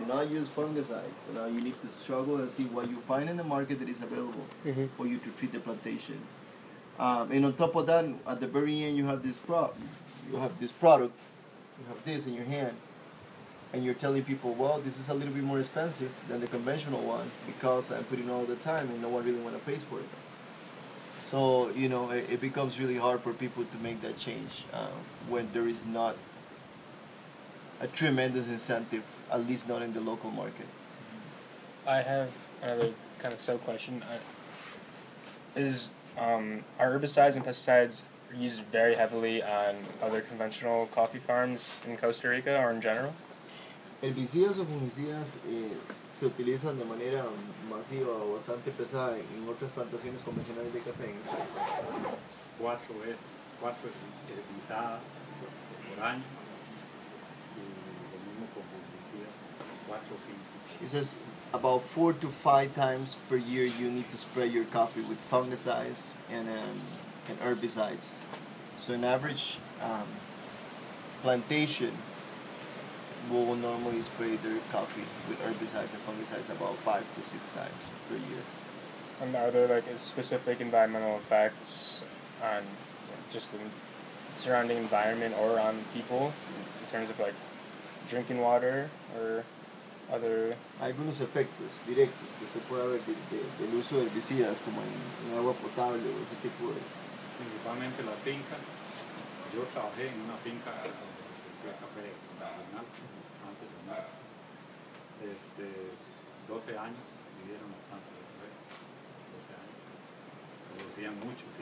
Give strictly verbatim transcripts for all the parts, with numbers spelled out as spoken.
not use fungicides. So now you need to struggle and see what you find in the market that is available mm-hmm. for you to treat the plantation. Um, and on top of that, at the very end, you have this crop. You have this product. You have this in your hand. And you're telling people, well, this is a little bit more expensive than the conventional one because I'm putting all the time and no one really want to pay for it. So, you know, it, it becomes really hard for people to make that change uh, when there is not a tremendous incentive, at least not in the local market. I have another kind of sub-question. Is um, are herbicides and pesticides used very heavily on other conventional coffee farms in Costa Rica or in general? Herbicidas o fungicidas eh, se utilizan de manera masiva o bastante pesada en otras plantaciones convencionales de café en el país. Cuatro veces, cuatro herbicidas por año y lo mismo con fungicidas, cuatro o cinco. It says about four to five times per year you need to spray your coffee with fungicides and um, and herbicides. So an average um, plantation will normally spray their coffee with herbicides and fungicides about five to six times per year. And are there like specific environmental effects on just the surrounding environment or on people in terms of like drinking water or other? Hay algunos efectos directos que usted puede ver de, de, del uso de herbicidas como en, en agua potable o ese tipo de... Principalmente la finca. Yo trabajé en una finca de café nacional antes de nada. Este, doce años vivieron los campos de café. doce años. Producían mucho, sí.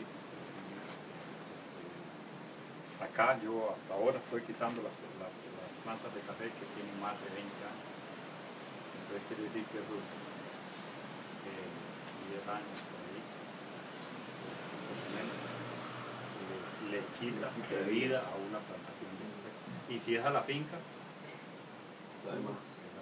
Acá yo hasta ahora estoy quitando las, las, las plantas de café que tienen más de veinte años. Entonces quiere decir que esos eh, diez años por ahí le, le quita de vida a una plantación de café. Y si es a la finca, además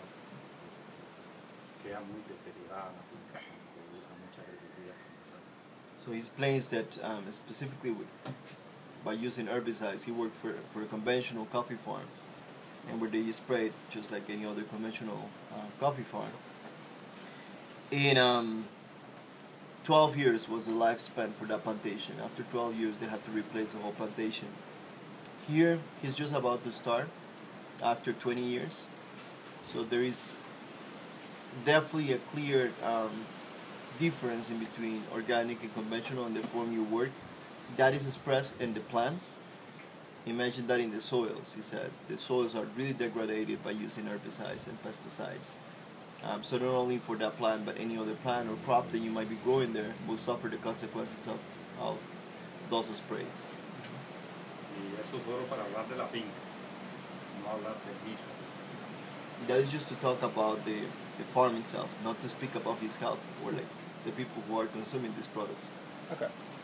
queda muy deteriorada la finca cuando usa muchas herbicidas. So he explains that um, specifically with, by using herbicides, he worked for, for a conventional coffee farm, and where they sprayed just like any other conventional uh, coffee farm. In um, twelve years was the lifespan for that plantation. After twelve years, they had to replace the whole plantation. Here, he's just about to start after twenty years. So there is definitely a clear um, difference in between organic and conventional in the form you work. That is expressed in the plants. Imagine that in the soils. He said the soils are really degraded by using herbicides and pesticides. Um, so not only for that plant, but any other plant or crop that you might be growing there will suffer the consequences of, of those sprays. Y eso solo para hablar de la finca, no hablar del guiso. That is just to talk about the, the farm itself, not to speak about his health or like the people who are consuming these products. Okay.